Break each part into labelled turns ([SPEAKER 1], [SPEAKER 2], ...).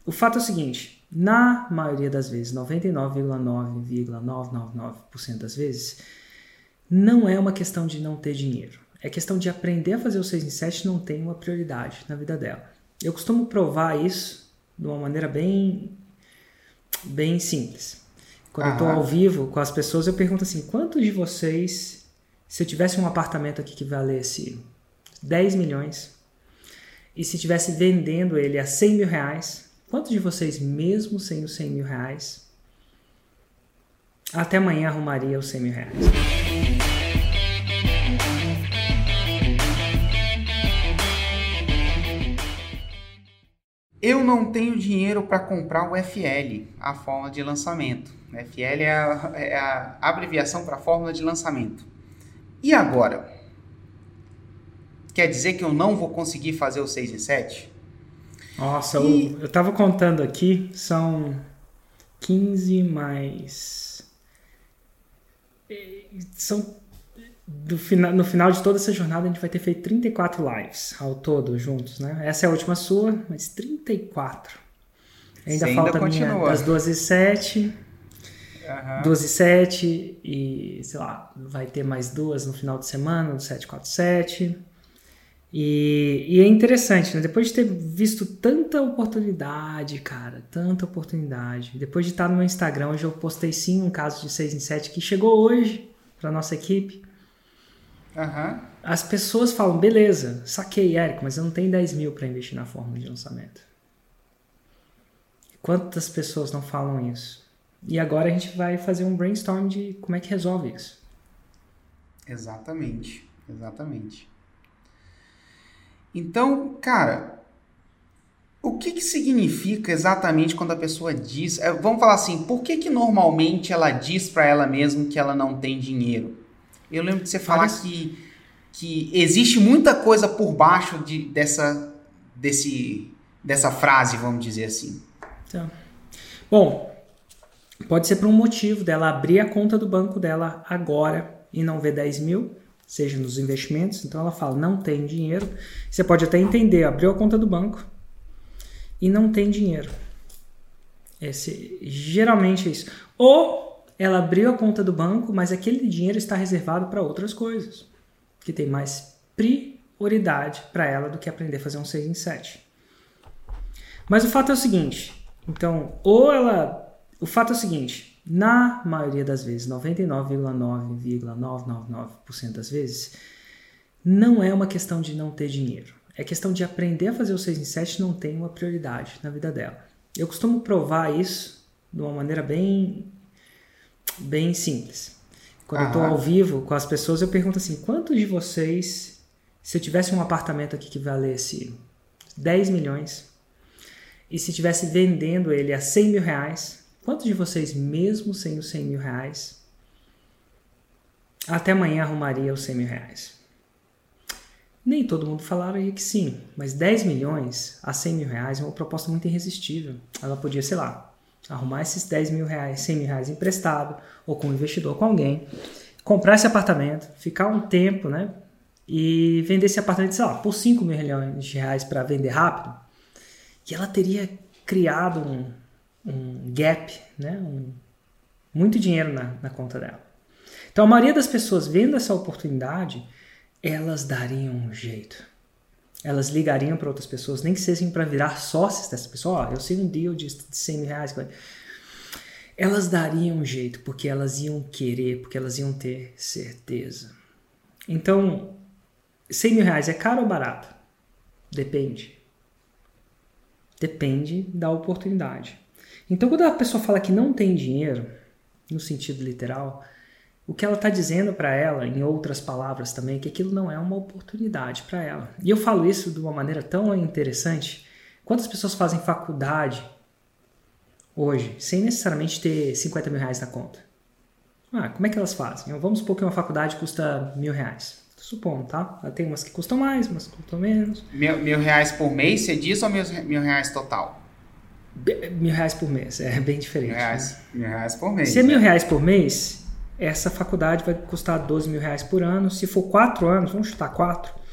[SPEAKER 1] o fato é o seguinte, na maioria das vezes, 99,9,999% das vezes, não é uma questão de não ter dinheiro. É questão de aprender a fazer o 6 em 7 não tem uma prioridade na vida dela. Eu costumo provar isso de uma maneira bem simples. Quando eu estou ao vivo com as pessoas, eu pergunto assim, quantos de vocês, se eu tivesse um apartamento aqui que valesse 10 milhões, e se estivesse vendendo ele a 100 mil reais, quantos de vocês, mesmo sem os 100 mil reais, até amanhã arrumaria os 100 mil reais?
[SPEAKER 2] Eu não tenho dinheiro para comprar o FL, a fórmula de lançamento. FL é a abreviação para a fórmula de lançamento. E agora? Quer dizer que eu não vou conseguir fazer o 6 em 7?
[SPEAKER 1] Nossa, eu estava contando aqui, são 15 mais... No final de toda essa jornada, a gente vai ter feito 34 lives ao todo, juntos, né? Essa é a última sua, mas 34. Ainda falta a minha das 12h07, 12h07 e, sei lá, vai ter mais duas no final de semana, do 747. E é interessante, né? Depois de ter visto tanta oportunidade, cara, tanta oportunidade. Depois de estar no meu Instagram, hoje eu postei sim um caso de 6 em 7 que chegou hoje para nossa equipe. As pessoas falam, beleza, saquei, Érico, mas eu não tenho 10 mil para investir na fórmula de lançamento. Quantas pessoas não falam isso? E agora a gente vai fazer um brainstorm de como é que resolve isso.
[SPEAKER 2] Exatamente. Então, cara, o que significa exatamente quando a pessoa diz... Vamos falar assim, por que normalmente ela diz para ela mesma que ela não tem dinheiro? Eu lembro de você falar que existe muita coisa por baixo dessa frase, vamos dizer assim.
[SPEAKER 1] Então, bom, pode ser por um motivo dela abrir a conta do banco dela agora e não ver 10 mil, seja nos investimentos. Então ela fala, não tem dinheiro. Você pode até entender, abriu a conta do banco e não tem dinheiro. Geralmente é isso. Ou ela abriu a conta do banco, mas aquele dinheiro está reservado para outras coisas, que tem mais prioridade para ela do que aprender a fazer um 6 em 7. Mas o fato é o seguinte, na maioria das vezes, 99,9,999% das vezes, não é uma questão de não ter dinheiro. É questão de aprender a fazer o 6 em 7 não tem uma prioridade na vida dela. Eu costumo provar isso de uma maneira bem simples. Quando eu estou ao vivo com as pessoas, eu pergunto assim, quantos de vocês, se eu tivesse um apartamento aqui que valesse 10 milhões, e se estivesse vendendo ele a 100 mil reais, quantos de vocês, mesmo sem os 100 mil reais, até amanhã arrumaria os 100 mil reais? Nem todo mundo falaria que sim, mas 10 milhões a 100 mil reais é uma proposta muito irresistível. Ela podia, sei lá, arrumar esses 10 mil reais, 100 mil reais emprestado, ou com um investidor, com alguém, comprar esse apartamento, ficar um tempo, né, e vender esse apartamento, sei lá, por 5 mil reais para vender rápido, e ela teria criado um gap, né, muito dinheiro na conta dela. Então a maioria das pessoas vendo essa oportunidade, elas dariam um jeito. Elas ligariam para outras pessoas, nem que sejam para virar sócios dessa pessoa. Eu sei um deal de 100 mil reais. Elas dariam um jeito, porque elas iam querer, porque elas iam ter certeza. Então, 100 mil reais é caro ou barato? Depende. Depende da oportunidade. Então, quando a pessoa fala que não tem dinheiro, no sentido literal, o que ela está dizendo para ela, em outras palavras também, é que aquilo não é uma oportunidade para ela. E eu falo isso de uma maneira tão interessante. Quantas pessoas fazem faculdade hoje, sem necessariamente ter 50 mil reais na conta? Como é que elas fazem? Vamos supor que uma faculdade custa 1.000 reais. Supondo, tá? Tem umas que custam mais, umas que custam menos.
[SPEAKER 2] 1.000 reais por mês, você diz, ou 1.000 reais total?
[SPEAKER 1] 1.000 reais por mês, é bem diferente.
[SPEAKER 2] 1.000 reais por mês.
[SPEAKER 1] Se é 1.000 reais por mês, essa faculdade vai custar 12 mil reais por ano. Se for 4 anos, vamos chutar 4,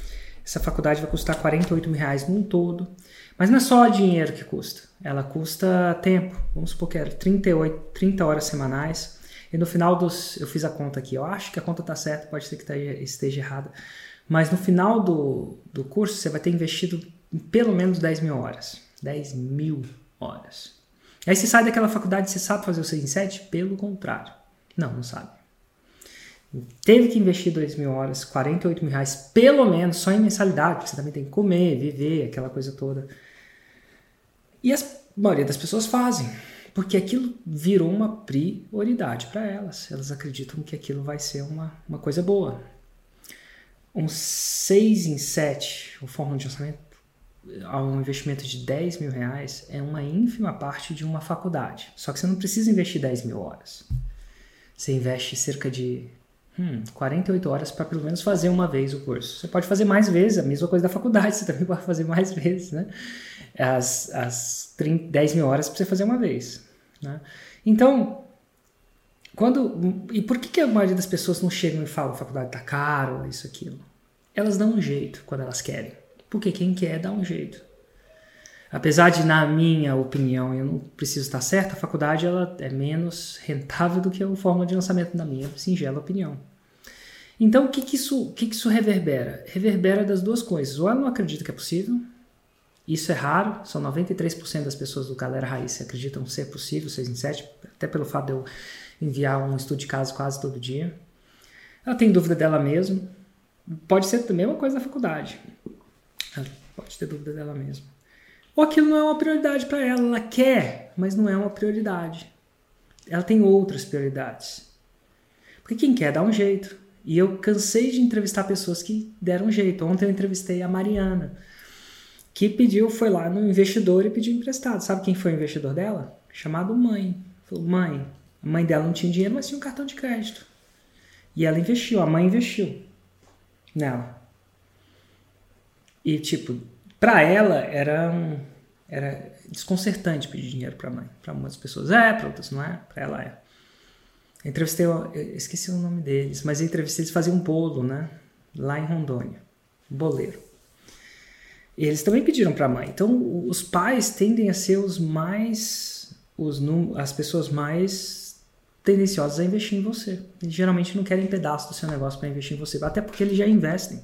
[SPEAKER 1] Essa faculdade vai custar R$48.000 num todo. Mas não é só dinheiro que custa. Ela custa tempo. Vamos supor que era 30 horas semanais. E no final eu fiz a conta aqui. Eu acho que a conta está certa, pode ser que esteja errada. Mas no final do curso, você vai ter investido pelo menos 10.000 horas. 10.000 horas. Aí você sai daquela faculdade, você sabe fazer o 6 em 7? Pelo contrário. Não sabe. Teve que investir 2.000 horas, R$48.000, pelo menos, só em mensalidade, porque você também tem que comer, viver, aquela coisa toda. E a maioria das pessoas fazem, porque aquilo virou uma prioridade para elas. Elas acreditam que aquilo vai ser uma coisa boa. Um 6 em 7, o fórmula de orçamento, um investimento de R$10.000 é uma ínfima parte de uma faculdade. Só que você não precisa investir 10.000 horas. Você investe cerca de 48 horas para pelo menos fazer uma vez o curso. Você pode fazer mais vezes, a mesma coisa da faculdade, você também pode fazer mais vezes, né? As 10.000 horas para você fazer uma vez, né? Então, e por que a maioria das pessoas não chegam e falam a faculdade tá caro, isso, aquilo? Elas dão um jeito quando elas querem. Porque quem quer dá um jeito. Apesar de, na minha opinião, eu não preciso estar certa, a faculdade ela é menos rentável do que a fórmula de lançamento, na minha singela opinião. Então, o que isso reverbera? Reverbera das duas coisas. Ou ela não acredita que é possível, isso é raro, são 93% das pessoas do Galera Raiz que acreditam ser possível, 6 em 7, até pelo fato de eu enviar um estudo de caso quase todo dia. Ela tem dúvida dela mesma, pode ser também uma coisa da faculdade. Ela pode ter dúvida dela mesma. Ou aquilo não é uma prioridade para ela. Ela quer, mas não é uma prioridade. Ela tem outras prioridades. Porque quem quer dá um jeito. E eu cansei de entrevistar pessoas que deram um jeito. Ontem eu entrevistei a Mariana, que foi lá no investidor e pediu emprestado. Sabe quem foi o investidor dela? Chamado mãe. Falou, mãe. A mãe dela não tinha dinheiro, mas tinha um cartão de crédito. E ela investiu, a mãe investiu nela. E para ela era desconcertante pedir dinheiro para a mãe. Para algumas pessoas para outras não é, para ela é. Eu entrevistei, eu esqueci o nome deles, mas eu entrevistei, eles faziam um bolo, né? Lá em Rondônia, boleiro. E eles também pediram para a mãe. Então, os pais tendem a ser as pessoas mais tendenciosas a investir em você. Eles geralmente não querem pedaço do seu negócio para investir em você, até porque eles já investem.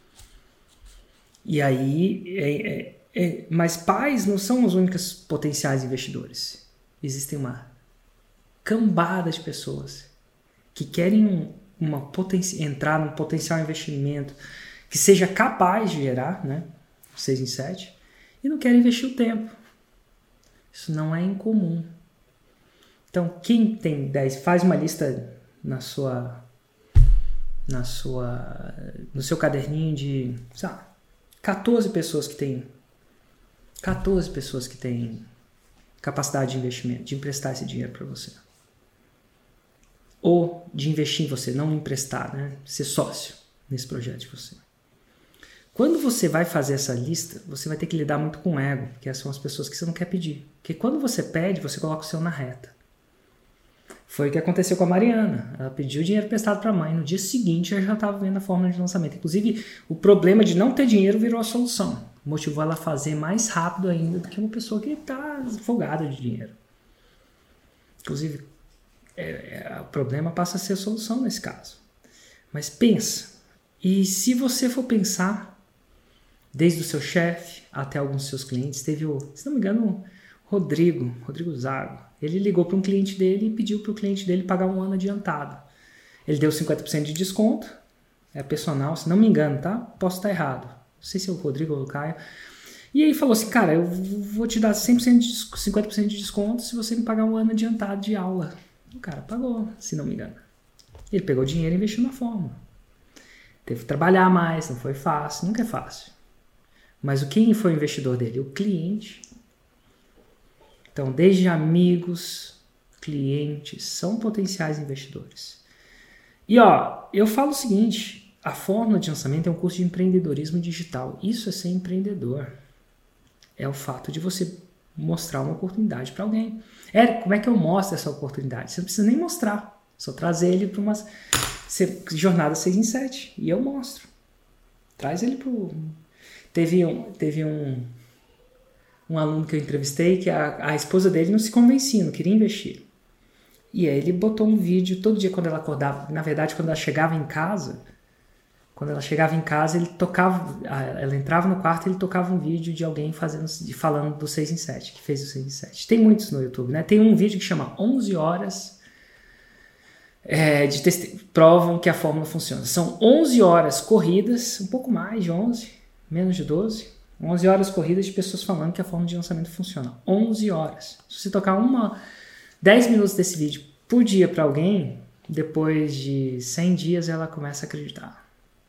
[SPEAKER 1] E aí, mas pais não são os únicos potenciais investidores. Existem uma cambada de pessoas que querem entrar num potencial investimento que seja capaz de gerar, né, 6 em 7, e não querem investir o tempo. Isso não é incomum. Então, quem tem 10, faz uma lista no seu caderninho de, 14 pessoas que têm capacidade de investimento, de emprestar esse dinheiro para você. Ou de investir em você, não emprestar, né? Ser sócio nesse projeto de você. Quando você vai fazer essa lista, você vai ter que lidar muito com o ego, que são as pessoas que você não quer pedir. Porque quando você pede, você coloca o seu na reta. Foi o que aconteceu com a Mariana. Ela pediu dinheiro emprestado para a mãe. No dia seguinte, ela já estava vendo a fórmula de lançamento. Inclusive, o problema de não ter dinheiro virou a solução. Motivou ela a fazer mais rápido ainda do que uma pessoa que está folgada de dinheiro. Inclusive, o problema passa a ser a solução nesse caso. Mas pensa. E se você for pensar, desde o seu chefe até alguns dos seus clientes, teve se não me engano, o Rodrigo Zago. Ele ligou para um cliente dele e pediu para o cliente dele pagar um ano adiantado. Ele deu 50% de desconto, é personal, se não me engano, tá? Posso estar errado. Não sei se é o Rodrigo ou o Caio. E aí falou assim, cara, eu vou te dar 50% de desconto se você me pagar um ano adiantado de aula. O cara pagou, se não me engano. Ele pegou o dinheiro e investiu na fórmula. Teve que trabalhar mais, não foi fácil, nunca é fácil. Mas quem foi o investidor dele? O cliente. Então, desde amigos, clientes, são potenciais investidores. E eu falo o seguinte, a fórmula de lançamento é um curso de empreendedorismo digital. Isso é ser empreendedor. É o fato de você mostrar uma oportunidade para alguém. Como é que eu mostro essa oportunidade? Você não precisa nem mostrar, só trazer ele para uma jornada 6 em 7 e eu mostro. Traz ele pro... Teve um aluno que eu entrevistei que a esposa dele não se convencia, não queria investir. E aí ele botou um vídeo todo dia quando ela acordava. Na verdade, quando ela chegava em casa, ele tocava... Ela entrava no quarto e ele tocava um vídeo de alguém falando do 6 em 7, que fez o 6 em 7. Tem muitos no YouTube, né? Tem um vídeo que chama 11 horas provam que a fórmula funciona. São 11 horas corridas, um pouco mais de 11, menos de 12. 11 horas corridas de pessoas falando que a fórmula de lançamento funciona. 11 horas. Se você tocar 10 minutos desse vídeo por dia para alguém, depois de 100 dias ela começa a acreditar.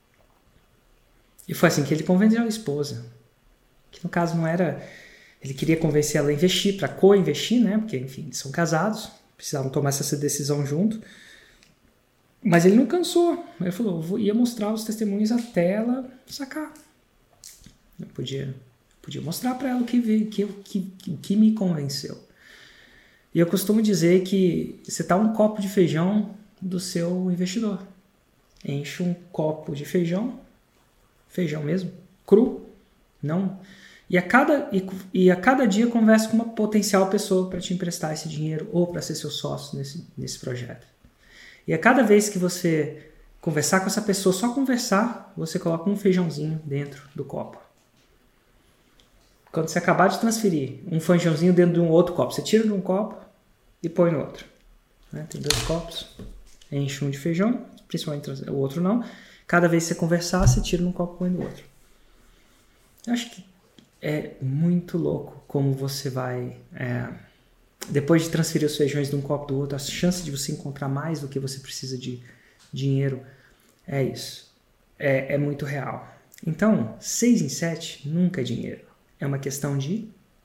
[SPEAKER 1] E foi assim que ele convenceu a esposa. Que no caso não era... Ele queria convencer ela a investir, para co-investir, né? Porque, enfim, eles são casados, precisavam tomar essa decisão junto. Mas ele não cansou. Ele falou, ia mostrar os testemunhos até ela sacar. Eu podia mostrar para ela o que me convenceu. E eu costumo dizer que você tá um copo de feijão do seu investidor. Enche um copo de feijão mesmo, cru, não. E a cada dia conversa com uma potencial pessoa para te emprestar esse dinheiro ou para ser seu sócio nesse projeto. E a cada vez que você conversar com essa pessoa, só conversar, você coloca um feijãozinho dentro do copo. Quando você acabar de transferir um feijãozinho dentro de um outro copo, você tira de um copo e põe no outro. Né? Tem 2 copos, enche um de feijão, principalmente o outro não. Cada vez que você conversar, você tira um copo e põe no outro. Eu acho que é muito louco como você vai... depois de transferir os feijões de um copo do outro, a chance de você encontrar mais do que você precisa de dinheiro é isso. É muito real. Então, 6 em 7 nunca é dinheiro. É uma questão de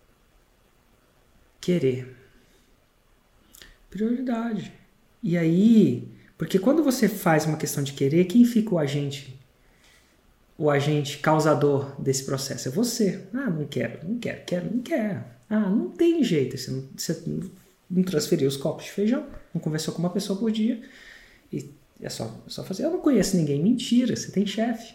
[SPEAKER 1] querer. Prioridade. E aí, porque quando você faz uma questão de querer, quem fica o agente causador desse processo? É você. Não quero. Não tem jeito. Você não transferiu os copos de feijão, não conversou com uma pessoa por dia. E é só fazer. Eu não conheço ninguém. Mentira, você tem chefe.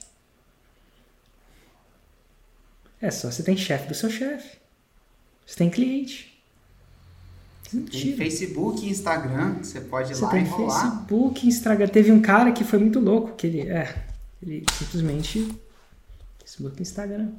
[SPEAKER 1] Você tem chefe do seu chefe. Você tem cliente. Mentira.
[SPEAKER 2] Tem Facebook e Instagram, você pode ir lá e rolar. Você tem
[SPEAKER 1] Facebook e Instagram. Teve um cara que foi muito louco, que ele simplesmente... Facebook e Instagram.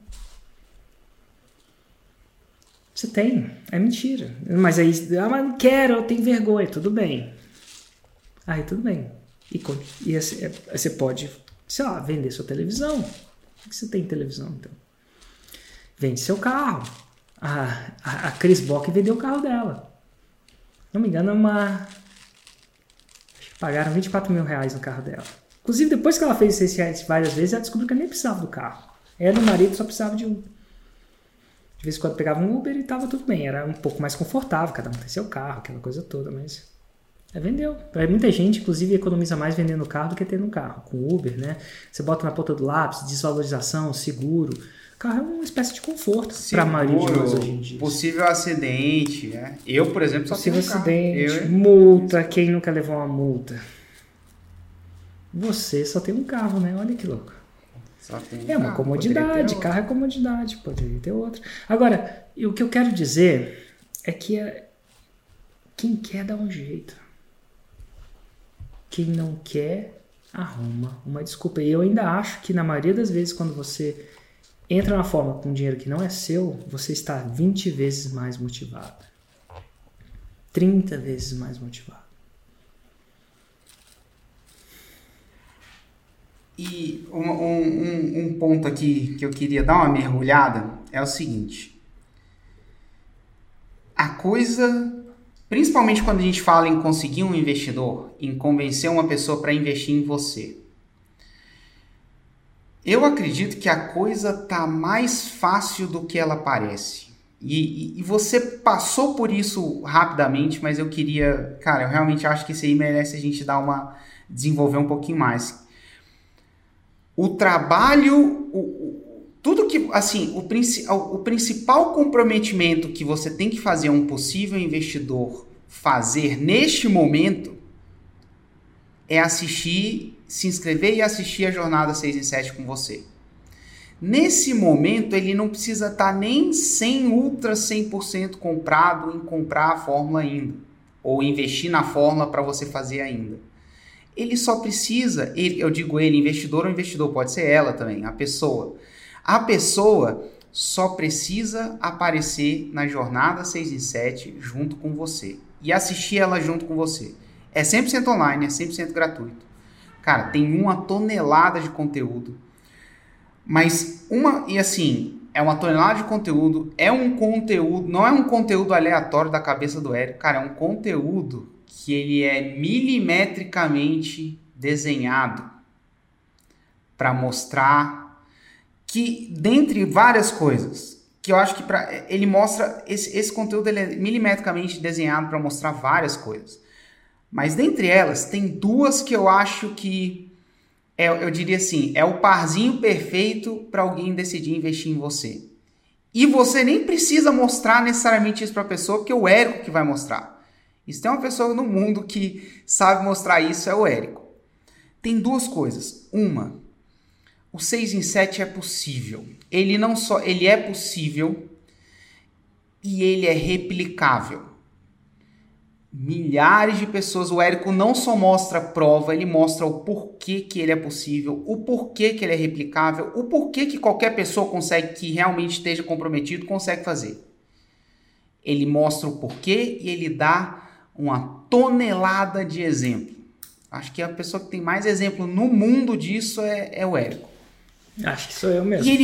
[SPEAKER 1] Você tem. É mentira. Mas aí, mas não quero, eu tenho vergonha. Tudo bem. Aí tudo bem. E você pode, sei lá, vender sua televisão. O que você tem em televisão, então? Vende seu carro. A Cris Bock vendeu o carro dela. Não me engano, acho que pagaram R$24 mil no carro dela. Inclusive, depois que ela fez isso várias vezes, ela descobriu que ela nem precisava do carro. Ela e o marido só precisavam de um. De vez em quando pegava um Uber e tava tudo bem. Era um pouco mais confortável, cada um tem seu carro, aquela coisa toda, mas... vendeu. Muita gente, inclusive, economiza mais vendendo carro do que tendo um carro. Com Uber, né? Você bota na ponta do lápis, desvalorização, seguro... O carro é uma espécie de conforto para a maioria de nós hoje em dia.
[SPEAKER 2] Possível acidente, né? Eu, por exemplo, só tenho um carro.
[SPEAKER 1] Possível acidente, multa, quem nunca levou uma multa? Você só tem um carro, né? Olha que louco.
[SPEAKER 2] Só tem
[SPEAKER 1] uma
[SPEAKER 2] carro,
[SPEAKER 1] comodidade, carro é comodidade, poderia ter outro. Agora, o que eu quero dizer é que quem quer dá um jeito. Quem não quer, arruma uma desculpa. E eu ainda acho que na maioria das vezes quando você... entra na forma com dinheiro que não é seu, você está 20 vezes mais motivado. 30 vezes mais motivado.
[SPEAKER 2] E um ponto aqui que eu queria dar uma mergulhada é o seguinte. A coisa, principalmente quando a gente fala em conseguir um investidor, em convencer uma pessoa para investir em você, eu acredito que a coisa tá mais fácil do que ela parece. E você passou por isso rapidamente, mas eu realmente acho que isso aí merece a gente desenvolver um pouquinho mais. O trabalho, tudo que, assim, o principal comprometimento que você tem que fazer um possível investidor fazer neste momento é se inscrever e assistir a jornada 6 em 7 com você. Nesse momento, ele não precisa estar nem 100% comprado em comprar a fórmula ainda, ou investir na fórmula para você fazer ainda. Ele só precisa, eu digo ele, investidor ou investidor, pode ser ela também, a pessoa. A pessoa só precisa aparecer na jornada 6 em 7 junto com você e assistir ela junto com você. É 100% online, é 100% gratuito. Cara, tem uma tonelada de conteúdo. Mas é uma tonelada de conteúdo, não é um conteúdo aleatório da cabeça do Érico, cara, é um conteúdo que ele é milimetricamente desenhado para mostrar que, dentre várias coisas, que eu acho que ele mostra, esse conteúdo ele é milimetricamente desenhado para mostrar várias coisas. Mas dentre elas, tem duas que eu acho que eu diria assim, é o parzinho perfeito para alguém decidir investir em você. E você nem precisa mostrar necessariamente isso para a pessoa, porque é o Érico que vai mostrar. E se tem uma pessoa no mundo que sabe mostrar isso, é o Érico. Tem duas coisas. Uma, o 6 em 7 é possível. Ele é possível e ele é replicável. Milhares de pessoas, o Érico não só mostra a prova, ele mostra o porquê que ele é possível, o porquê que ele é replicável, o porquê que qualquer pessoa consegue, que realmente esteja comprometido, consegue fazer. Ele mostra o porquê e ele dá uma tonelada de exemplo. Acho que a pessoa que tem mais exemplo no mundo disso é o Érico.
[SPEAKER 1] Acho que sou eu mesmo.
[SPEAKER 2] E ele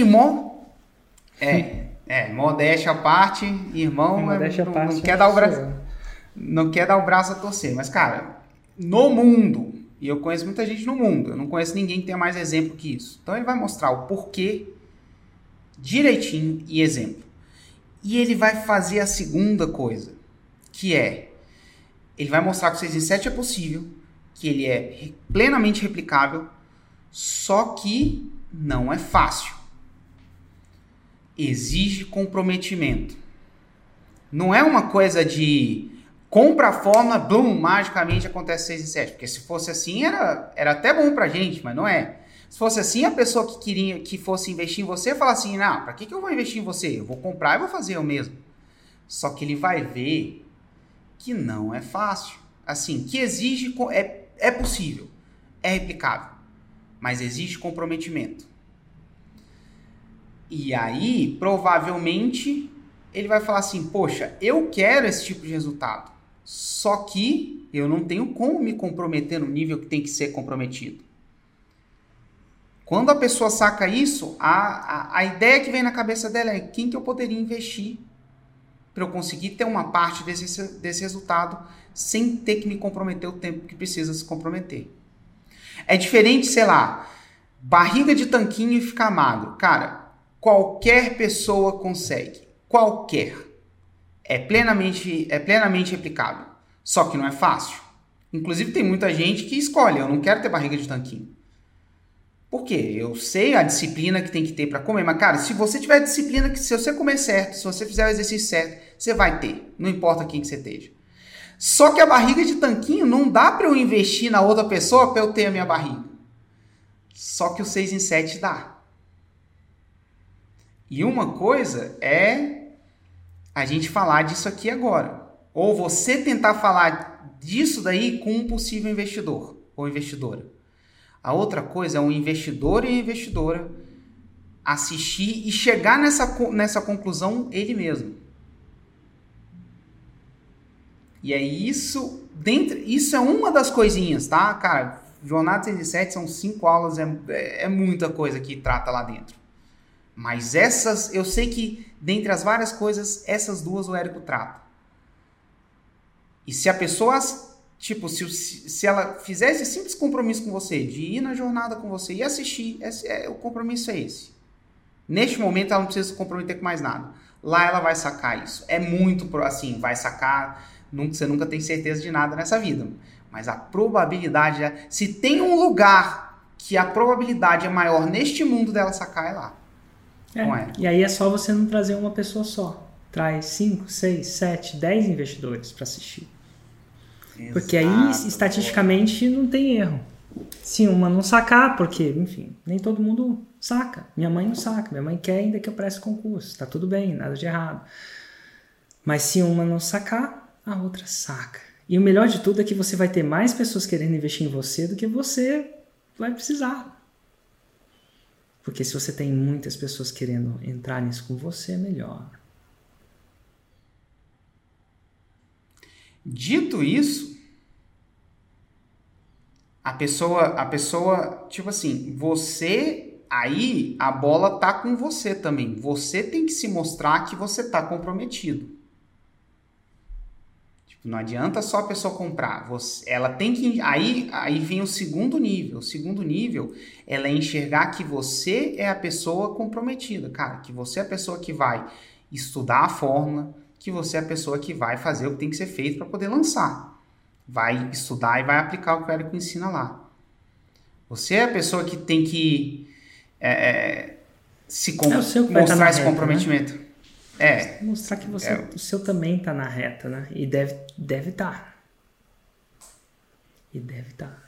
[SPEAKER 2] modéstia à parte, irmão, não quer dar o braço. Não quer dar o braço a torcer, mas, cara, no mundo, e eu conheço muita gente no mundo, eu não conheço ninguém que tenha mais exemplo que isso. Então ele vai mostrar o porquê direitinho e exemplo. E ele vai fazer a segunda coisa, que ele vai mostrar que o 6 em 7 é possível, que ele é plenamente replicável, só que não é fácil. Exige comprometimento. Não é uma coisa de compra a fórmula, blum, magicamente acontece 6 em 7. Porque se fosse assim, era até bom pra gente, mas não é. Se fosse assim, a pessoa que queria que fosse investir em você, fala assim, não, pra que eu vou investir em você? Eu vou comprar e vou fazer eu mesmo. Só que ele vai ver que não é fácil. Assim, que exige, é possível, é replicável, mas exige comprometimento. E aí, provavelmente, ele vai falar assim, poxa, eu quero esse tipo de resultado, só que eu não tenho como me comprometer no nível que tem que ser comprometido. Quando a pessoa saca isso, a ideia que vem na cabeça dela é quem que eu poderia investir para eu conseguir ter uma parte desse resultado sem ter que me comprometer o tempo que precisa se comprometer. É diferente, sei lá, barriga de tanquinho e ficar magro. Cara, qualquer pessoa consegue. Qualquer. É plenamente replicável. Só que não é fácil. Inclusive tem muita gente que escolhe, eu não quero ter barriga de tanquinho. Por quê? Eu sei a disciplina que tem que ter para comer, mas cara, se você tiver disciplina, que se você comer certo, se você fizer o exercício certo, você vai ter. Não importa quem que você esteja. Só que a barriga de tanquinho não dá para eu investir na outra pessoa para eu ter a minha barriga. Só que o 6 em 7 dá. E uma coisa é a gente falar disso aqui agora. Ou você tentar falar disso daí com um possível investidor ou investidora. A outra coisa é um investidor e a investidora assistir e chegar nessa conclusão ele mesmo. E é isso é uma das coisinhas, tá? Cara, Jornada 6 em 7 são 5 aulas, é muita coisa que trata lá dentro. Mas essas, eu sei que, dentre as várias coisas, essas duas o Érico trata. E se a pessoa, tipo, se ela fizer esse simples compromisso com você, de ir na jornada com você e assistir, o compromisso é esse. Neste momento, ela não precisa se comprometer com mais nada. Lá ela vai sacar isso. É muito, assim, vai sacar, você nunca tem certeza de nada nessa vida. Mas a probabilidade, se tem um lugar que a probabilidade é maior neste mundo dela sacar, é lá.
[SPEAKER 1] E aí é só você não trazer uma pessoa só. Traz 5, 6, 7, 10 investidores para assistir. Exato, porque aí, estatisticamente, não tem erro. Se uma não sacar, porque, enfim, nem todo mundo saca. Minha mãe não saca. Minha mãe quer ainda que eu preste concurso. Tá tudo bem, nada de errado. Mas se uma não sacar, a outra saca. E o melhor de tudo é que você vai ter mais pessoas querendo investir em você do que você vai precisar. Porque se você tem muitas pessoas querendo entrar nisso com você, é melhor.
[SPEAKER 2] Dito isso, a pessoa, tipo assim, você, aí a bola tá com você também. Você tem que se mostrar que você tá comprometido. Tipo, não adianta só a pessoa comprar. Ela tem que, aí vem o segundo nível. O segundo nível, ela é enxergar que você é a pessoa comprometida, cara, que você é a pessoa que vai estudar a fórmula, que você é a pessoa que vai fazer o que tem que ser feito para poder lançar. Vai estudar e vai aplicar o que o Érico ensina lá. Você é a pessoa que tem que mostrar esse comprometimento. Né?
[SPEAKER 1] Mostrar que o seu também está na reta, né? E deve estar. E deve estar.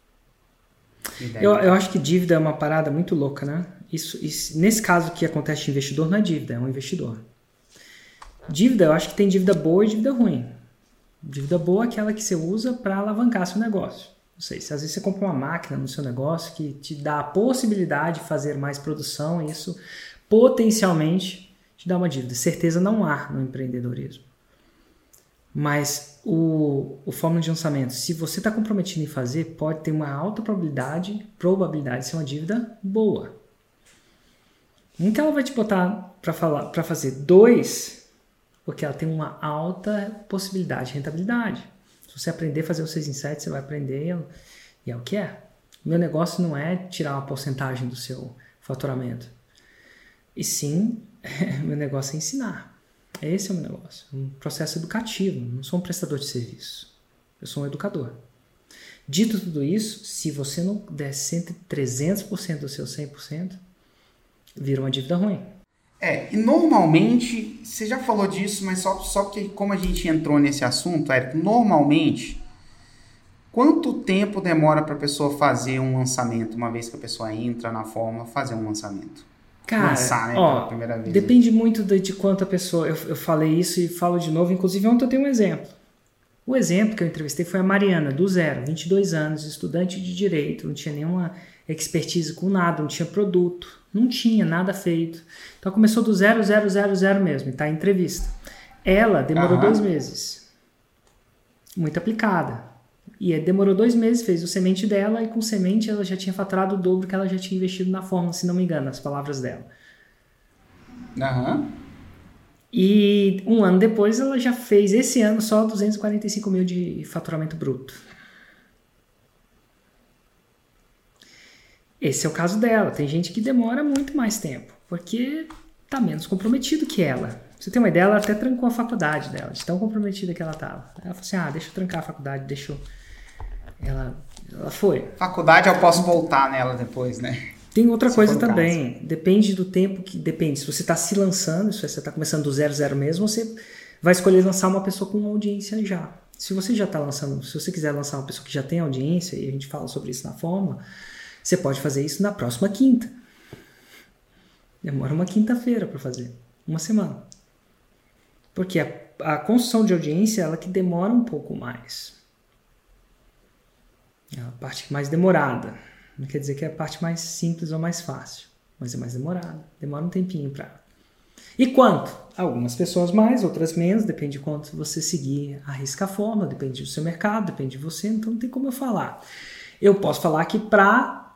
[SPEAKER 1] Eu acho que dívida é uma parada muito louca, né? Isso, nesse caso que acontece de investidor, não é dívida, é um investidor. Dívida, eu acho que tem dívida boa e dívida ruim. Dívida boa é aquela que você usa para alavancar seu negócio. Não sei, se às vezes você compra uma máquina no seu negócio que te dá a possibilidade de fazer mais produção, e isso potencialmente te dá uma dívida. Certeza não há no empreendedorismo. Mas o fórmula de lançamento, se você está comprometido em fazer, pode ter uma alta probabilidade de ser uma dívida boa. Um que ela vai te botar para fazer 2, porque ela tem uma alta possibilidade de rentabilidade. Se você aprender a fazer o 6 em 7, você vai aprender e é o que é. O meu negócio não é tirar uma porcentagem do seu faturamento. E sim, meu negócio é ensinar. Esse é o meu negócio. Um processo educativo. Não sou um prestador de serviço. Eu sou um educador. Dito tudo isso, se você não der 300% do seu 100%, vira uma dívida ruim.
[SPEAKER 2] E normalmente, você já falou disso, mas só que como a gente entrou nesse assunto, Érico, normalmente, quanto tempo demora para a pessoa fazer um lançamento, uma vez que a pessoa entra na fórmula, fazer um lançamento?
[SPEAKER 1] Cara,
[SPEAKER 2] lançar, né, pela primeira vez.
[SPEAKER 1] Depende muito de quanto a pessoa... Eu falei isso e falo de novo, inclusive ontem eu tenho um exemplo. O exemplo que eu entrevistei foi a Mariana, do zero, 22 anos, estudante de Direito, não tinha nenhuma expertise com nada, não tinha produto, não tinha nada feito. Então começou do 0 mesmo, e tá em entrevista. Ela demorou 2 meses. Muito aplicada. E demorou 2 meses, fez o semente dela, e com semente ela já tinha faturado o dobro que ela já tinha investido na fórmula, se não me engano, as palavras dela. E 1 ano depois ela já fez, esse ano, só 245 mil de faturamento bruto. Esse é o caso dela. Tem gente que demora muito mais tempo, porque tá menos comprometido que ela. Pra você ter uma ideia, ela até trancou a faculdade dela, de tão comprometida que ela tava. Ela falou assim, deixa eu trancar a faculdade, deixa eu... Ela foi.
[SPEAKER 2] Faculdade eu posso voltar nela depois, né?
[SPEAKER 1] Tem outra coisa também. Depende do tempo que... Depende. Se você está se lançando, se você está começando do 0 mesmo, você vai escolher lançar uma pessoa com audiência já. Se você já está lançando... Se você quiser lançar uma pessoa que já tem audiência, e a gente fala sobre isso na fórmula, você pode fazer isso na próxima quinta. Demora uma quinta-feira para fazer. 1 semana. Porque a construção de audiência, ela que demora um pouco mais. É a parte mais demorada. Não quer dizer que é a parte mais simples ou mais fácil, mas é mais demorada. Demora um tempinho para... E quanto? Algumas pessoas mais, outras menos, depende de quanto você seguir a risca a fórmula, depende do seu mercado, depende de você, então não tem como eu falar. Eu posso falar que para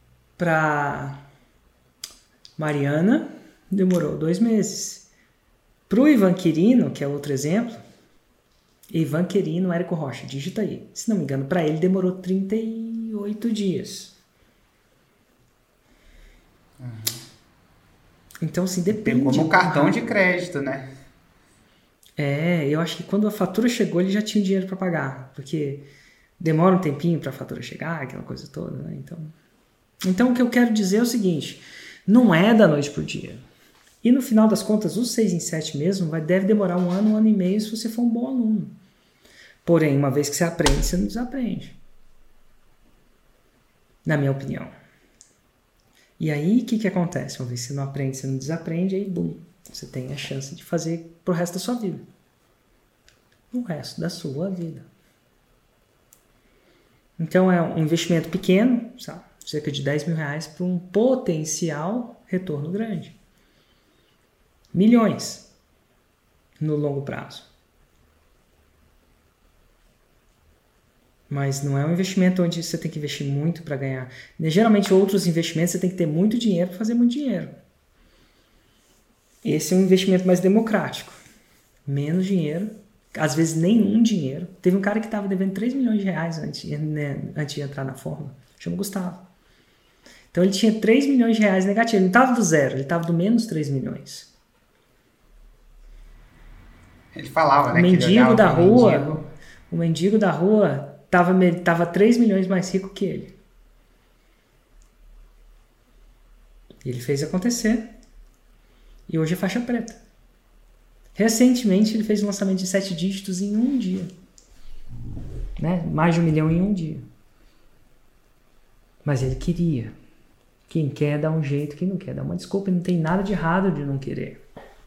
[SPEAKER 1] Mariana demorou 2 meses. Para o Ivan Quirino, que é outro exemplo, Ivan Quirino, Érico Rocha, digita aí. Se não me engano, para ele demorou 38 dias. Então, assim, depende.
[SPEAKER 2] Pegou no cartão de crédito, né?
[SPEAKER 1] Eu acho que quando a fatura chegou, ele já tinha dinheiro para pagar. Porque demora um tempinho para a fatura chegar, aquela coisa toda, né? Então, o que eu quero dizer é o seguinte, não é da noite pro dia. E no final das contas, o 6 em 7 mesmo deve demorar 1 ano, 1 ano e meio se você for um bom aluno. Porém, uma vez que você aprende, você não desaprende. Na minha opinião. E aí, o que acontece? Uma vez que você não aprende, você não desaprende, aí, bum, você tem a chance de fazer pro resto da sua vida. O resto da sua vida. Então, é um investimento pequeno, sabe? Cerca de 10 mil reais para um potencial retorno grande. Milhões no longo prazo. Mas não é um investimento onde você tem que investir muito para ganhar. Geralmente, outros investimentos você tem que ter muito dinheiro para fazer muito dinheiro. Esse é um investimento mais democrático. Menos dinheiro, às vezes nenhum dinheiro. Teve um cara que estava devendo 3 milhões de reais antes de entrar na fórmula. Chama Gustavo. Então ele tinha 3 milhões de reais negativo. Ele não estava do zero, ele estava do menos 3 milhões.
[SPEAKER 2] Ele falava, né?
[SPEAKER 1] O mendigo da rua, o mendigo da rua estava 3 milhões mais rico que ele. E ele fez acontecer. E hoje é faixa preta. Recentemente ele fez um lançamento de 7 dígitos em um dia. Né? Mais de 1 milhão em um dia. Mas ele queria. Quem quer dá um jeito, quem não quer dá uma desculpa. Não tem nada de errado de não querer.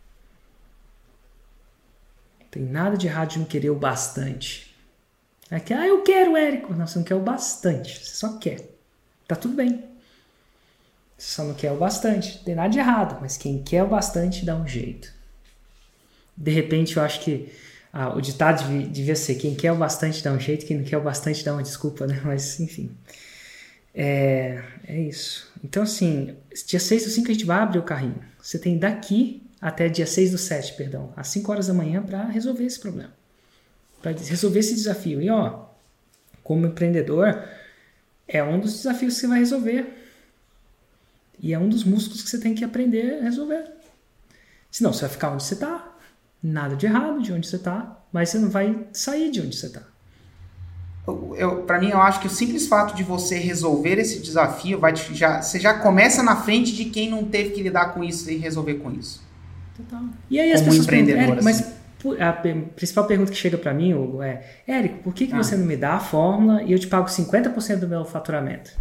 [SPEAKER 1] Não tem nada de errado de não querer o bastante. É que, eu quero, Érico. Não, você não quer o bastante. Você só quer. Tá tudo bem. Você só não quer o bastante. Não tem nada de errado. Mas quem quer o bastante dá um jeito. De repente eu acho que o ditado devia ser: quem quer o bastante dá um jeito, quem não quer o bastante dá uma desculpa, né? Mas enfim. É isso. Então, assim, dia 6/5 a gente vai abrir o carrinho. Você tem daqui até dia 6/7, perdão, às 5 horas da manhã para resolver esse problema. Para resolver esse desafio. E, como empreendedor, é um dos desafios que você vai resolver. E é um dos músculos que você tem que aprender a resolver. Senão você vai ficar onde você está. Nada de errado de onde você está, mas você não vai sair de onde você está.
[SPEAKER 2] Para mim, eu acho que o simples fato de você resolver esse desafio, você já começa na frente de quem não teve que lidar com isso e resolver com isso.
[SPEAKER 1] Total. E aí as pessoas perguntam, Érico, mas a principal pergunta que chega para mim, Hugo, é: Érico, por que você não me dá a fórmula e eu te pago 50% do meu faturamento?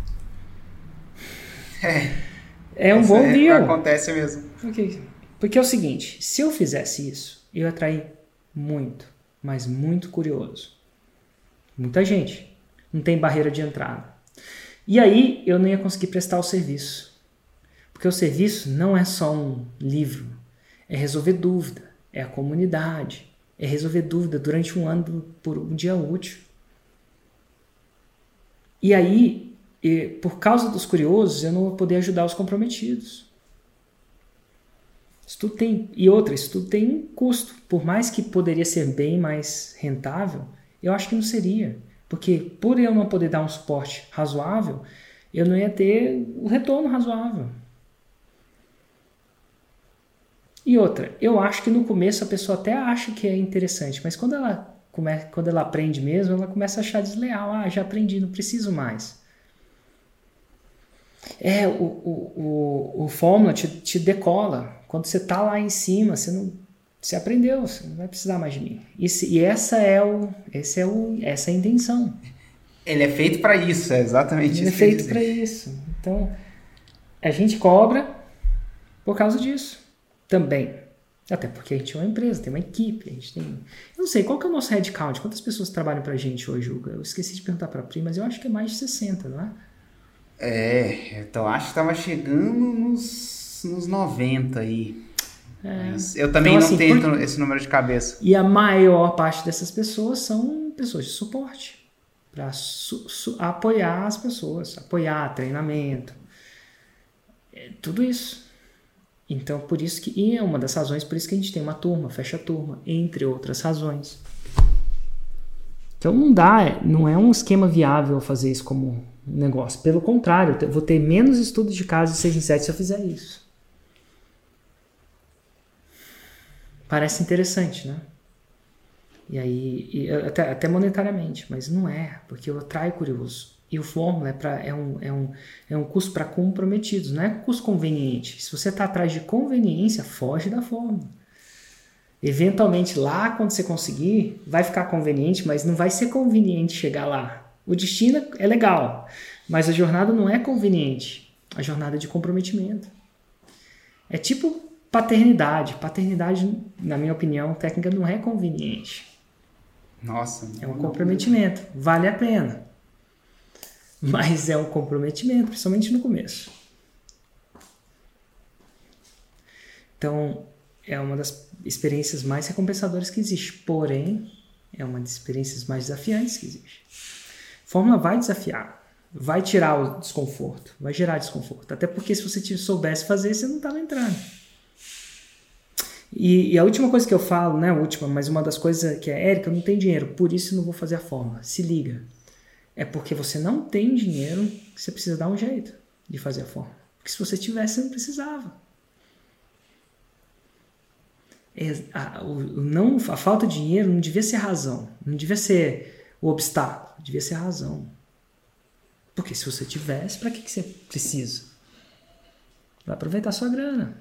[SPEAKER 1] É um bom deal.
[SPEAKER 2] Acontece mesmo.
[SPEAKER 1] Porque é o seguinte, se eu fizesse isso, eu ia atrair muito, mas muito curioso. Muita gente. Não tem barreira de entrada. E aí eu não ia conseguir prestar o serviço. Porque o serviço não é só um livro. É resolver dúvida. É a comunidade. É resolver dúvida durante um ano por um dia útil. E aí, por causa dos curiosos, eu não vou poder ajudar os comprometidos. Isso tudo tem custo. Por mais que poderia ser bem mais rentável, eu acho que não seria. Porque por eu não poder dar um suporte razoável, eu não ia ter o retorno razoável. E outra, eu acho que no começo a pessoa até acha que é interessante, mas quando ela aprende mesmo, ela começa a achar desleal. Já aprendi, não preciso mais. O Fórmula te decola. Quando você está lá em cima, você aprendeu, você não vai precisar mais de mim. Essa é a intenção.
[SPEAKER 2] Ele é feito para isso, é exatamente isso.
[SPEAKER 1] Ele é feito para isso. Então, a gente cobra por causa disso também. Até porque a gente é uma empresa, tem uma equipe, a gente tem... Eu não sei, qual que é o nosso headcount? Quantas pessoas trabalham pra gente hoje, Hugo? Eu esqueci de perguntar pra Pri, mas eu acho que é mais de 60, não é?
[SPEAKER 2] Então acho que estava chegando nos 90 aí. Mas eu também não tenho esse número de cabeça.
[SPEAKER 1] E a maior parte dessas pessoas são pessoas de suporte. Para apoiar as pessoas, apoiar treinamento. Tudo isso. Então, por isso que... E é uma das razões, por isso que a gente tem uma turma, fecha a turma, entre outras razões. Então não é um esquema viável fazer isso como um negócio. Pelo contrário, eu vou ter menos estudos de caso de 6 em 7 se eu fizer isso. Parece interessante, né? E aí, até monetariamente, mas não é, porque eu atraio curioso. E o Fórmula é um curso para comprometidos, não é curso conveniente. Se você está atrás de conveniência, foge da Fórmula. Eventualmente lá, quando você conseguir, vai ficar conveniente, mas não vai ser conveniente chegar lá. O destino é legal, mas a jornada não é conveniente. a jornada de comprometimento. É tipo paternidade. Paternidade, na minha opinião, técnica não é conveniente.
[SPEAKER 2] Nossa.
[SPEAKER 1] É um comprometimento. Vale a pena. Mas é um comprometimento, principalmente no começo. Então, é uma das experiências mais recompensadoras que existe. Porém, é uma das experiências mais desafiantes que existe. Fórmula vai desafiar. Vai tirar o desconforto. Vai gerar desconforto. Até porque se você soubesse fazer, você não estava entrando. E a última coisa que eu falo, não é a última, mas uma das coisas que é, Érica, eu não tenho dinheiro, por isso eu não vou fazer a fórmula. Se liga. É porque você não tem dinheiro que você precisa dar um jeito de fazer a fórmula. Porque se você tivesse, você não precisava. A falta de dinheiro não devia ser razão. Não devia ser o obstáculo. Devia ser a razão. Porque se você tivesse, para que você precisa? Vai aproveitar a sua grana.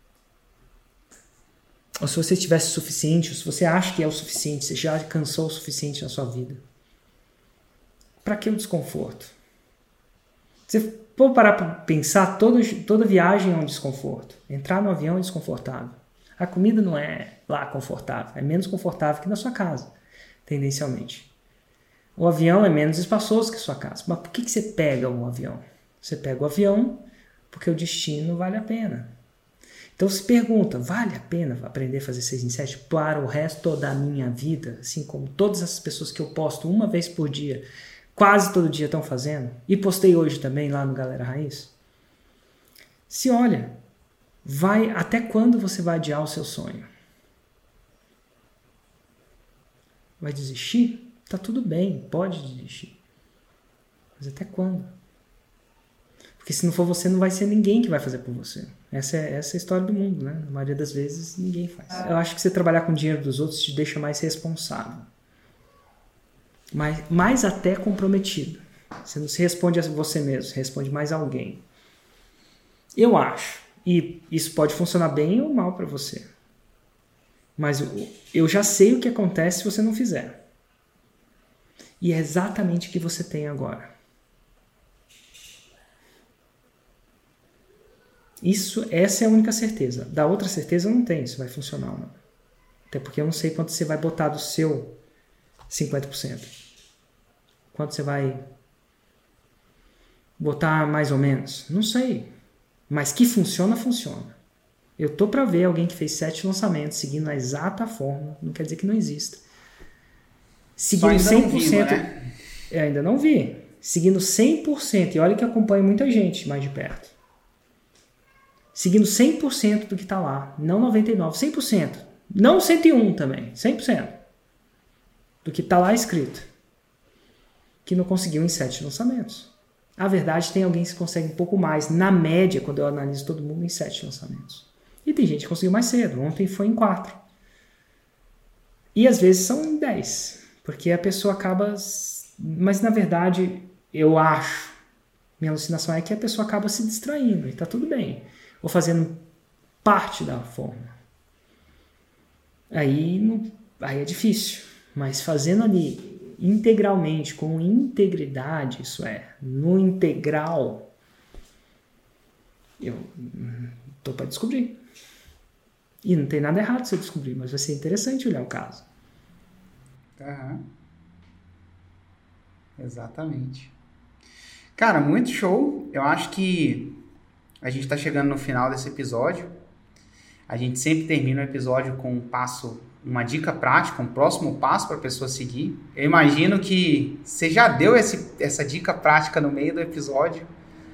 [SPEAKER 1] Ou se você tivesse o suficiente, ou se você acha que é o suficiente, você já alcançou o suficiente na sua vida. Para que o desconforto? Se você for parar para pensar, toda viagem é um desconforto. Entrar no avião é desconfortável. A comida não é lá confortável. É menos confortável que na sua casa, tendencialmente. O avião é menos espaçoso que a sua casa. Mas por que você pega o avião? Você pega o avião porque o destino vale a pena. Então se pergunta, vale a pena aprender a fazer 6 em 7 para o resto da minha vida? Assim como todas essas pessoas que eu posto uma vez por dia, quase todo dia estão fazendo, e postei hoje também lá no Galera Raiz. Se olha, até quando você vai adiar o seu sonho? Vai desistir? Tá tudo bem, pode desistir. Mas até quando? Porque se não for você, não vai ser ninguém que vai fazer por você. Essa é a história do mundo, né? Na maioria das vezes, ninguém faz. Eu acho que você trabalhar com o dinheiro dos outros te deixa mais responsável. Mais até comprometido. Você não se responde a você mesmo, você responde mais a alguém. Eu acho. E isso pode funcionar bem ou mal para você. Mas eu já sei o que acontece se você não fizer. E é exatamente o que você tem agora. Essa é a única certeza. Da outra certeza eu não tenho se vai funcionar ou não. Até porque eu não sei quanto você vai botar do seu 50%. Quanto você vai botar mais ou menos? Não sei. Mas que funciona, funciona. Eu tô para ver alguém que fez 7 lançamentos seguindo a exata fórmula. Não quer dizer que não exista. Seguindo 100%. Né? Eu ainda não vi. Seguindo 100%. E olha que eu acompanho muita gente mais de perto. Seguindo 100% do que está lá. Não 99%. 100%. Não 101% também. 100%. Do que está lá escrito. Que não conseguiu em 7 lançamentos. A verdade, tem alguém que consegue um pouco mais. Na média, quando eu analiso todo mundo, em 7 lançamentos. E tem gente que conseguiu mais cedo. Ontem foi em 4. E às vezes são em 10. Porque a pessoa acaba... Mas na verdade, eu acho... Minha alucinação é que a pessoa acaba se distraindo. E está tudo bem. Ou fazendo parte da forma. Aí é difícil. Mas fazendo ali integralmente, com integridade, isso é, no integral, eu estou para descobrir. E não tem nada errado se eu descobrir, mas vai ser interessante olhar o caso.
[SPEAKER 2] Uhum. Exatamente. Cara, muito show. Eu acho que a gente está chegando no final desse episódio. A gente sempre termina o episódio com uma dica prática, um próximo passo para a pessoa seguir. Eu imagino que você já deu essa dica prática no meio do episódio.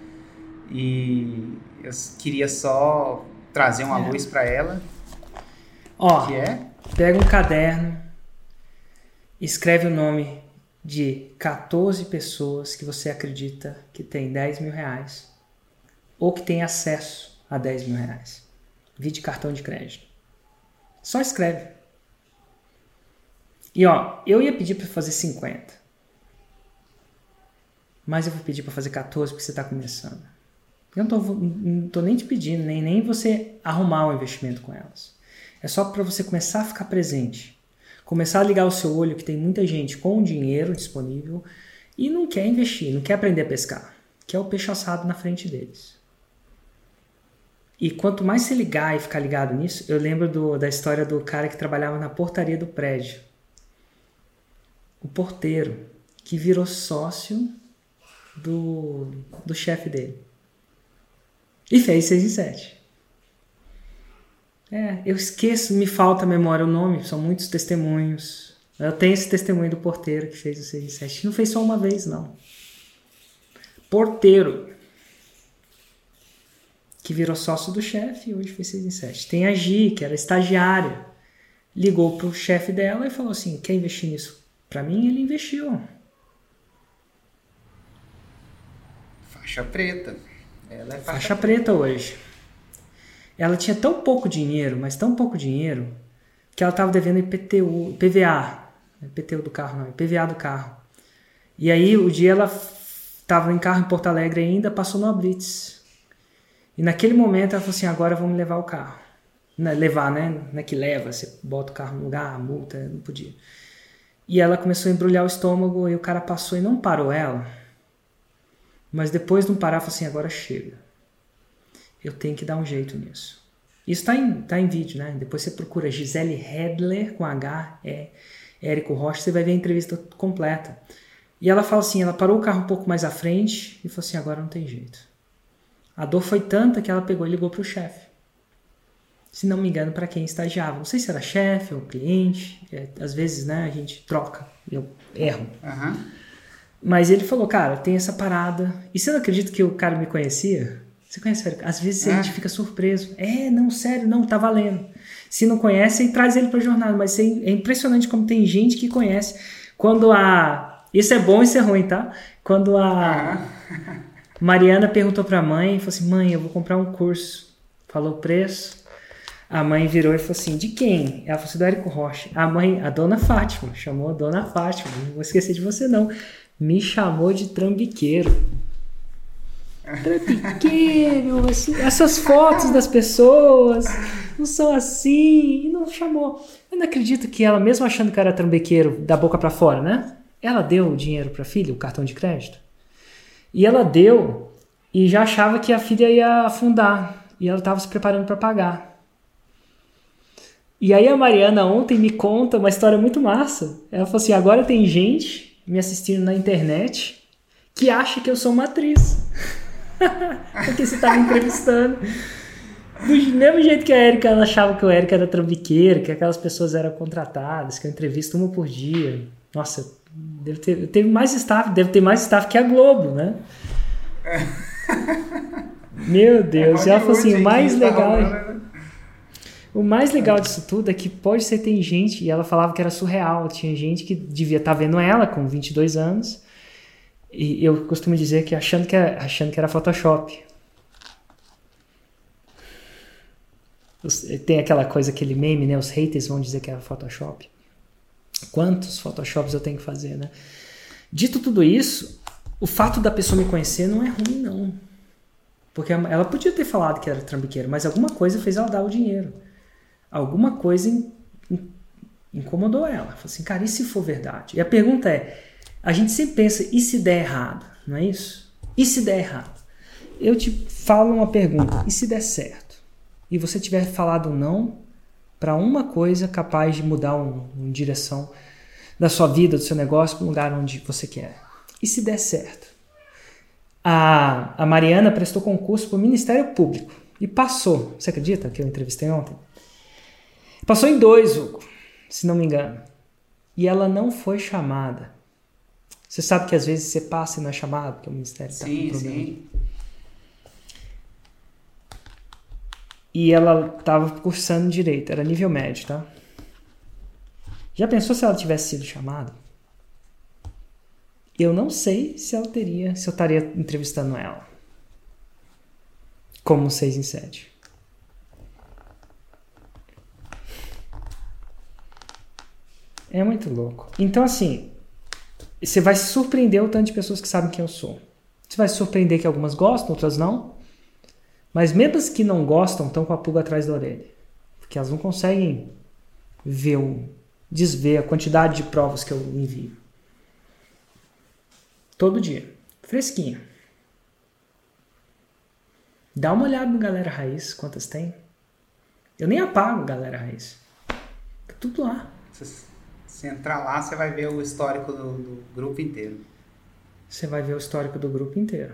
[SPEAKER 2] E eu queria só trazer uma luz para ela.
[SPEAKER 1] Que pega um caderno, escreve o nome de 14 pessoas que você acredita que tem 10 mil reais ou que tem acesso a 10 mil reais. Vide cartão de crédito. Só escreve. E eu ia pedir para fazer 50. Mas eu vou pedir para fazer 14 porque você está começando. Eu não tô nem te pedindo, nem você arrumar um investimento com elas. É só para você começar a ficar presente. Começar a ligar o seu olho que tem muita gente com dinheiro disponível e não quer investir, não quer aprender a pescar. Quer o peixe assado na frente deles. E quanto mais você ligar e ficar ligado nisso, eu lembro da história do cara que trabalhava na portaria do prédio. O porteiro, que virou sócio do chefe dele. E fez 6 em 7. Eu esqueço, me falta a memória o nome, são muitos testemunhos. Eu tenho esse testemunho do porteiro que fez o 6 em 7. Não fez só uma vez, não. Porteiro, que virou sócio do chefe e hoje fez 6 em 7. Tem a Gi, que era estagiária. Ligou pro chefe dela e falou assim, quer investir nisso? Pra mim, ele investiu.
[SPEAKER 2] Faixa preta. Ela é
[SPEAKER 1] faixa preta hoje. Ela tinha tão pouco dinheiro, mas tão pouco dinheiro, que ela estava devendo PVA. IPTU do carro, não, IPVA do carro. E aí, o dia ela estava em carro em Porto Alegre ainda, passou no Blitz. E naquele momento ela falou assim, agora vamos levar o carro. Levar, né? Não é que leva, você bota o carro no lugar, multa, não podia. E ela começou a embrulhar o estômago e o cara passou e não parou ela. Mas depois de não parar, falou assim, agora chega. Eu tenho que dar um jeito nisso. Isso tá em vídeo, né? Depois você procura Gisele Hedler, com H, Érico Rocha, você vai ver a entrevista completa. E ela fala assim, ela parou o carro um pouco mais à frente e falou assim, agora não tem jeito. A dor foi tanta que ela pegou e ligou pro chefe. Se não me engano, para quem estagiava. Não sei se era chefe ou cliente. Às vezes, né, a gente troca. Eu erro.
[SPEAKER 2] Uhum.
[SPEAKER 1] Mas ele falou, cara, tem essa parada. E você não acredita que o cara me conhecia? Você conhece o Érico? Às vezes a gente fica surpreso. Não, sério, não, tá valendo. Se não conhece, aí traz ele pra jornada. Mas é impressionante como tem gente que conhece. Isso é bom e isso é ruim, tá? Quando a Mariana perguntou pra mãe, falou assim, mãe, eu vou comprar um curso. Falou o preço. A mãe virou e falou assim, de quem? Ela falou assim, do Érico Rocha. A dona Fátima, chamou a dona Fátima. Não vou esquecer de você, não. Me chamou de trambiqueiro. Trambiqueiro, assim, essas fotos das pessoas não são assim, e não chamou. Eu não acredito que ela, mesmo achando que era trambiqueiro da boca pra fora, né? Ela deu o dinheiro pra filha, o cartão de crédito. E ela deu e já achava que a filha ia afundar. E ela estava se preparando para pagar. E aí a Mariana ontem me conta uma história muito massa. Ela falou assim, agora tem gente me assistindo na internet que acha que eu sou uma atriz. Porque você tá me entrevistando. Do mesmo jeito que a Érica, ela achava que o Érica era trambiqueiro, que aquelas pessoas eram contratadas, que eu entrevisto uma por dia. Nossa, deve ter mais staff que a Globo, né? Meu Deus. E ela falou assim, o mais legal disso tudo é que pode ser, tem gente, e ela falava que era surreal, tinha gente que devia estar vendo ela com 22 anos, e eu costumo dizer que achando que era Photoshop. Tem aquela coisa, aquele meme, né? Os haters vão dizer que era Photoshop. Quantos Photoshops eu tenho que fazer, né? Dito tudo isso, o fato da pessoa me conhecer não é ruim, não. Porque ela podia ter falado que era trambiqueiro, mas alguma coisa fez ela dar o dinheiro. Alguma coisa incomodou ela. Falou assim, cara, e se for verdade? E a pergunta é, a gente sempre pensa, e se der errado? Não é isso? E se der errado? Eu te falo uma pergunta, e se der certo? E você tiver falado não para uma coisa capaz de mudar uma direção da sua vida, do seu negócio, para um lugar onde você quer. E se der certo? A Mariana prestou concurso para o Ministério Público e passou. Você acredita que eu entrevistei ontem? Passou em 2, Hugo, se não me engano. E ela não foi chamada. Você sabe que às vezes você passa e não é chamado, porque o Ministério está com problema. Sim. E ela estava cursando Direito, era nível médio, tá? Já pensou se ela tivesse sido chamada? Eu não sei se eu estaria entrevistando ela. Como 6 em 7. É muito louco. Então, assim, você vai se surpreender o tanto de pessoas que sabem quem eu sou. Você vai se surpreender que algumas gostam, outras não. Mas mesmo as que não gostam estão com a pulga atrás da orelha. Porque elas não conseguem desver a quantidade de provas que eu envio. Todo dia. Fresquinho. Dá uma olhada no Galera Raiz, quantas tem. Eu nem apago Galera Raiz. Tá tudo lá.
[SPEAKER 2] Se entrar lá, você vai ver o histórico do grupo inteiro.
[SPEAKER 1] Você vai ver o histórico do grupo inteiro.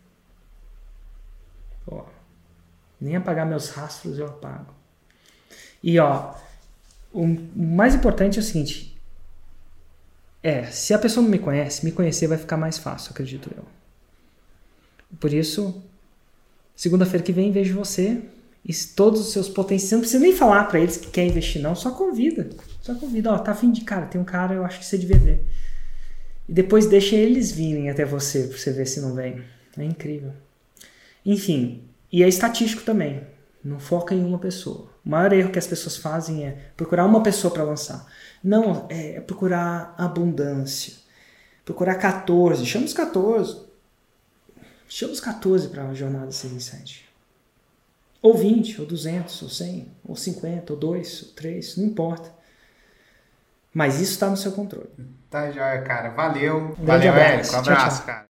[SPEAKER 1] Ó, nem apagar meus rastros eu apago. E ó, o mais importante é o seguinte. Se a pessoa não me conhece, me conhecer vai ficar mais fácil, acredito eu. Por isso, segunda-feira que vem vejo você e todos os seus potenciais. Você não precisa nem falar pra eles que quer investir, não. Só convida. Ó, tá afim de cara. Tem um cara, eu acho que você devia ver. E depois deixa eles virem até você, pra você ver se não vem. É incrível. Enfim, e é estatístico também. Não foca em uma pessoa. O maior erro que as pessoas fazem é procurar uma pessoa para lançar. Não, é procurar abundância. Procurar 14. Chama os 14. Chama os 14 para a jornada 6 em 7. Ou 20, ou 200, ou 100, ou 50, ou 2, ou 3, não importa. Mas isso está no seu controle.
[SPEAKER 2] Tá joia, cara. Valeu.
[SPEAKER 1] Grande
[SPEAKER 2] Valeu,
[SPEAKER 1] abraço.
[SPEAKER 2] Érico. Abraço,
[SPEAKER 1] Tchau.
[SPEAKER 2] cara.